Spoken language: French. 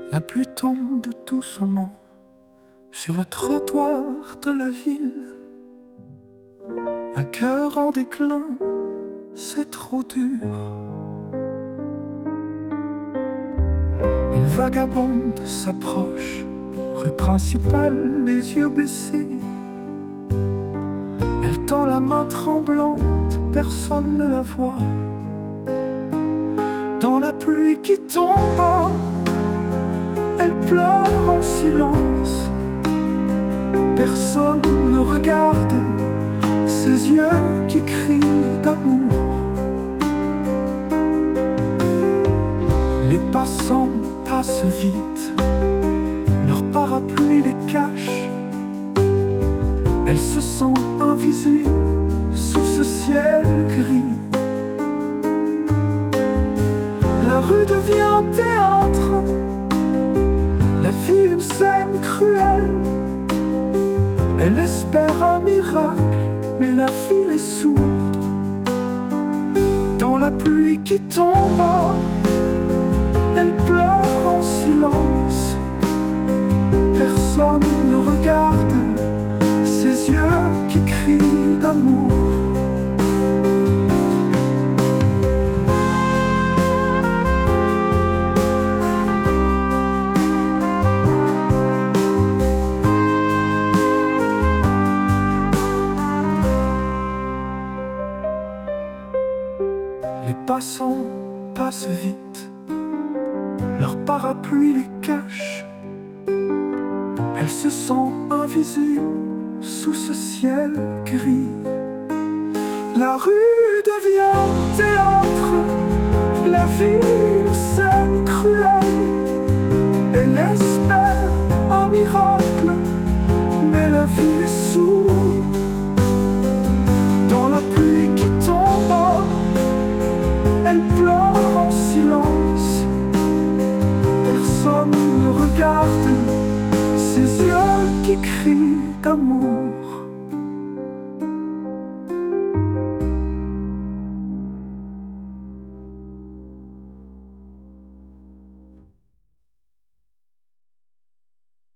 La pluie tombe doucement sur le trottoir de la ville. Un cœur en déclin, c'est trop dur. Une vagabonde s'approche, rue principale, les yeux baissés. Elle tend la main tremblante, personne ne la voit. Dans la pluie qui tombe, elle pleure en silence. Personne ne regarde ses yeux qui crient d'amour. Les passants passent vite, leur parapluie les cache. Elle se sent invisible sous ce ciel gris. La rue devient théâtre, la vie une scène cruelle. Elle espère un miracle, mais la ville est sourde. Dans la pluie qui tombe, elle pleure en silence. Personne ne regarde ses yeux qui crient d'amour. Les passants passent vite, leur parapluie les cache. Elle se sent invisible sous ce ciel gris. La rue devient théâtre, la ville une scène cruelle. Elle espère un miracle, mais la vie est sourde. Dans la pluie qui tombe, elle pleure en silence. Personne ne regarde ses yeux qui crient d'amour.